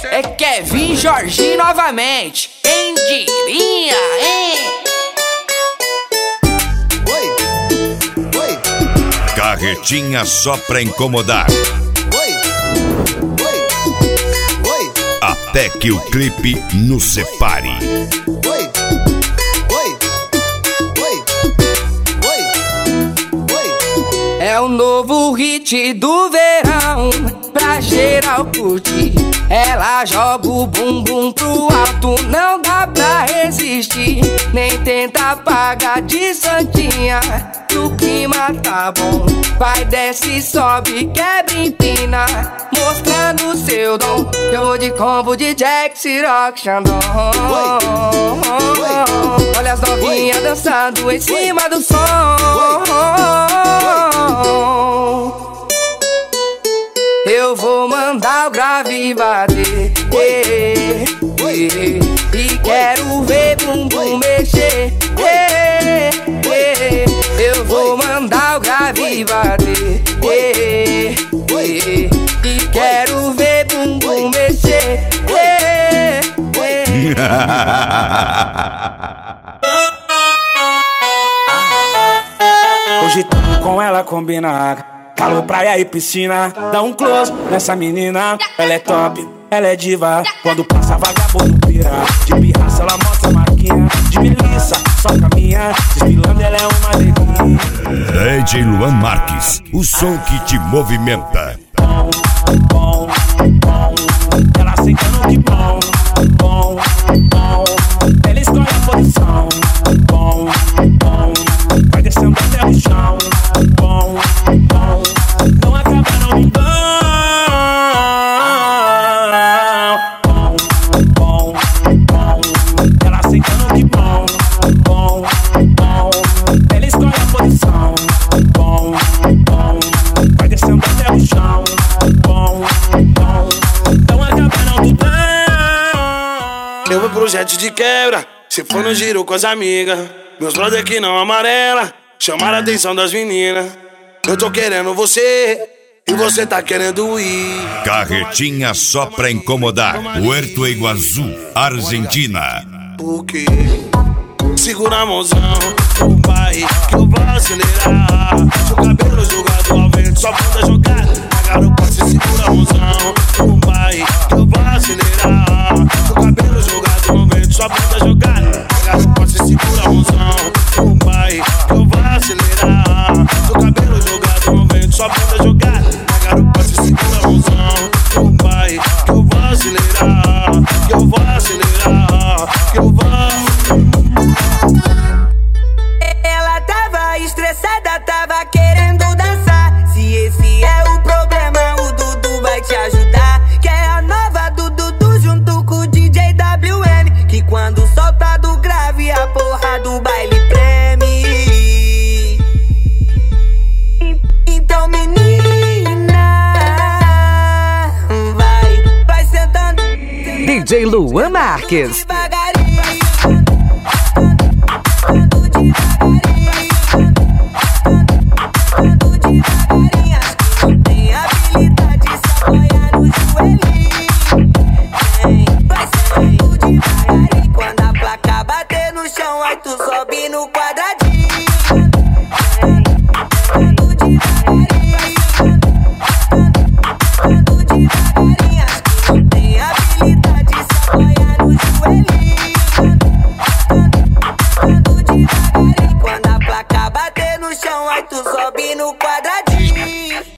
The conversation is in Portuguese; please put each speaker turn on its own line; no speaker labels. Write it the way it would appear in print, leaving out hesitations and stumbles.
É Kevin Jorginho novamente. Quem diria, hein?
Carretinha só pra incomodar. Até que o clipe nos separe.
É o novo hit do verão, pra geral curtir. Ela joga o bumbum pro alto, não dá pra resistir. Nem tenta apagar de santinha, o clima tá bom. Vai, desce, sobe, quebra, empina, mostrando seu dom. Eu vou de combo de Jack, Ciroc, Xandão. Olha as novinhas dançando em cima do som. Eu vou mandar o grave bater, e quero ver bumbum mexer. Eu vou mandar o grave bater, e quero ver bumbum mexer.
Hoje tamo com ela combinada. Calor, praia e piscina. Dá um close nessa menina. Ela é top, ela é diva. Quando passa vagabundo pira. De pirraça ela mostra a marquinha. De milícia, só caminha. Desfilando ela é uma alegria.
DJ Luan Marques, o som que te movimenta.
Bom, bom, bom. Ela sentando de bom, bom, bom. Ela escolhe a posição. Bom, bom. Vai descendo até o chão. Bom, bom. Não acaba não me dão. Bom, bom, bom. Ela sentando de bom, bom, bom. Ela escolhe a posição. Bom, bom. Vai descendo até o chão. Bom, bom. Não acaba não me dão. Eu vou pro jet de quebra. Se for no giro com as amigas. Meus brother que não amarela. Chamaram a atenção das meninas. Eu tô querendo você e você tá querendo ir.
Carretinha só pra incomodar. Puerto Iguaçu, Argentina.
Por quê? Segura a mãozão, vai que eu vou acelerar. Seu cabelo jogado ao vento, só bunda jogada. Agarra o passe e segura a mãozão, vai que eu vou acelerar. Seu cabelo jogado ao vento, só bunda jogada. Agarra o passe e segura a mãozão, vai que eu vou acelerar. Seu cabelo jogado ao vento, só bunda jogada. Agarra o passe e segura a mãozão, vai que eu vou acelerar. Que eu vou acelerar, que eu vou.
Ela tava estressada, tava querendo dançar. Se esse é o problema, o Dudu vai te ajudar. Que é a nova do Dudu junto com o DJ WM. Que quando solta do grave, a porra do baile treme. Então menina, vai sentando.
DJ Luan Marques.
Devagarinho. Tem habilidade, só apoia no joelhinho. Vai sendo devagarinho. Quando a placa bater no chão, aí tu sobe no quadradinho. Devagarinho. Tem habilidade, só apoia no joelhinho. Devagarinho. Quando a placa bater no chão, aí tu sobe no quadradinho.